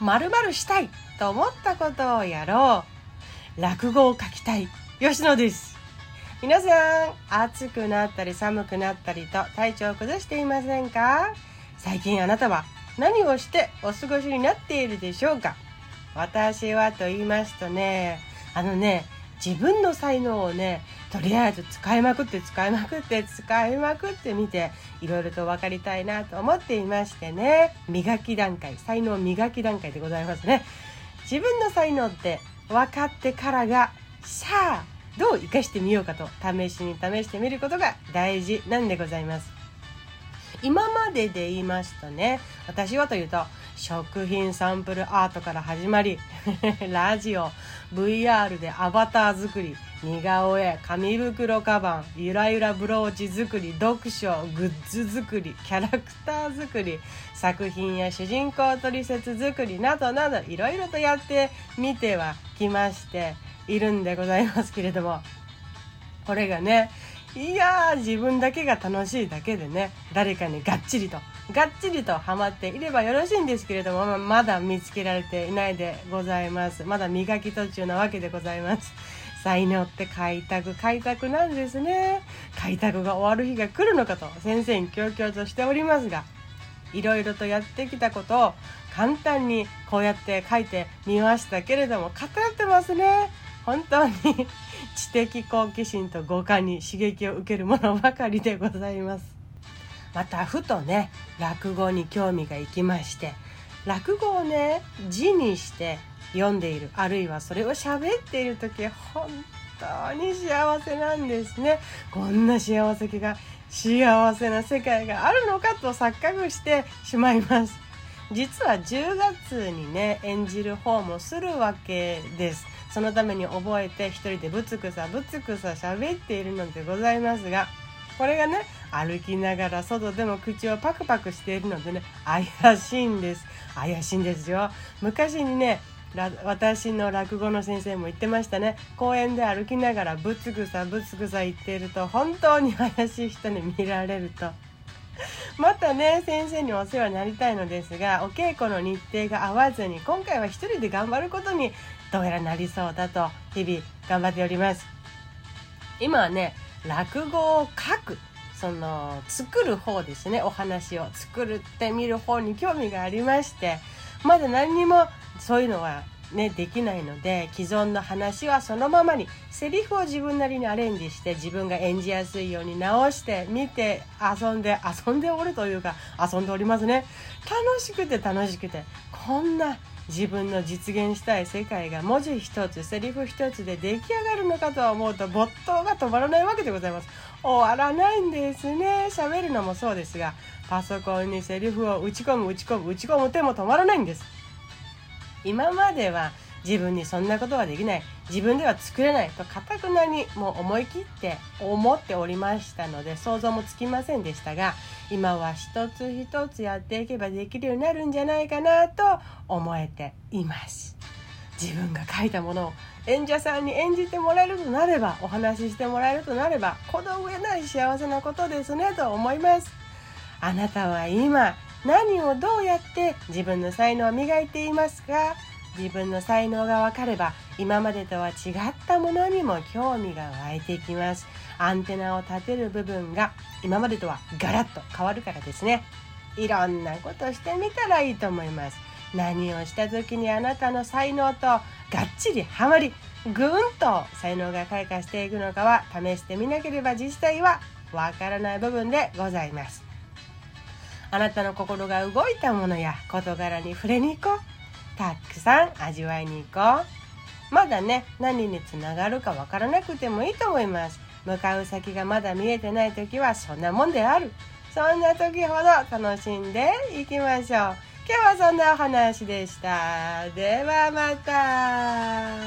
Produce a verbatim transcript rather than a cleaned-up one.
〇〇したいと思ったことをやろう。落語を書きたい吉野です。皆さん、暑くなったり寒くなったりと体調を崩していませんか？最近あなたは何をしてお過ごしになっているでしょうか？私はと言いますとね、あのね、自分の才能をね、とりあえず使いまくって使いまくって使いまくってみて、いろいろと分かりたいなと思っていましてね、磨き段階、才能磨き段階でございますね。自分の才能って分かってからが、さあどう生かしてみようかと試しに試してみることが大事なんでございます。今までで言いますとね、私はというと食品サンプルアートから始まりラジオ、 ブイアール でアバター作り、似顔絵、紙袋カバン、ゆらゆらブローチ作り、読書、グッズ作り、キャラクター作り、作品や主人公取説作りなどなどいろいろとやってみてはきましているんでございますけれども、これがね、いやー自分だけが楽しいだけでね、誰かにがっちりとがっちりとハマっていればよろしいんですけれども、まだ見つけられていないでございます。まだ磨き途中なわけでございます。才能って開拓開拓なんですね。開拓が終わる日が来るのかと先生に強々としておりますが、いろいろとやってきたことを簡単にこうやって書いてみましたけれども、語ってますね。本当に知的好奇心と五感に刺激を受けるものばかりでございます。またふとね、落語に興味がいきまして、落語をね字にして読んでいる、あるいはそれを喋っている時、本当に幸せなんですね。こんな幸せが幸せな世界があるのかと錯覚してしまいます。実はじゅうがつにね演じる方もするわけです。そのために覚えて一人でぶつくさぶつくさ喋っているのでございますが、これがね歩きながら外でも口をパクパクしているのでね、怪しいんです怪しいんですよ。昔にね私の落語の先生も言ってましたね。公園で歩きながらぶつくさぶつくさ言っていると本当に怪しい人に見られると。またね先生にお世話になりたいのですが、お稽古の日程が合わずに今回は一人で頑張ることにどうやらなりそうだと日々頑張っております。今はね落語を書く、その作る方ですね、お話を作ってみる方に興味がありまして、まだ何にもそういうのはねできないので、既存の話はそのままにセリフを自分なりにアレンジして自分が演じやすいように直して見て遊んで遊んでおるというか遊んでおりますね。楽しくて楽しくて、こんな自分の実現したい世界が文字一つセリフ一つで出来上がるのかと思うと没頭が止まらないわけでございます。終わらないんですね。喋るのもそうですが、パソコンにセリフを打ち込む打ち込む打ち込む手も止まらないんです。今までは自分にそんなことはできない、自分では作れないと堅くなにもう思い切って思っておりましたので想像もつきませんでしたが、今は一つ一つやっていけばできるようになるんじゃないかなと思えています。自分が書いたものを演者さんに演じてもらえるとなれば、お話ししてもらえるとなれば、この上ない幸せなことですねと思います。あなたは今何をどうやって自分の才能を磨いていますか？自分の才能が分かれば今までとは違ったものにも興味が湧いてきます。アンテナを立てる部分が今までとはガラッと変わるからですね。いろんなことしてみたらいいと思います。何をした時にあなたの才能とがっちりハマり、ぐんと才能が開花していくのかは試してみなければ実際はわからない部分でございます。あなたの心が動いたものや事柄に触れに行こう。たくさん味わいに行こう。まだね何につながるかわからなくてもいいと思います。向かう先がまだ見えてない時はそんなもんである。そんな時ほど楽しんでいきましょう。今日はそんなお話でした。ではまた。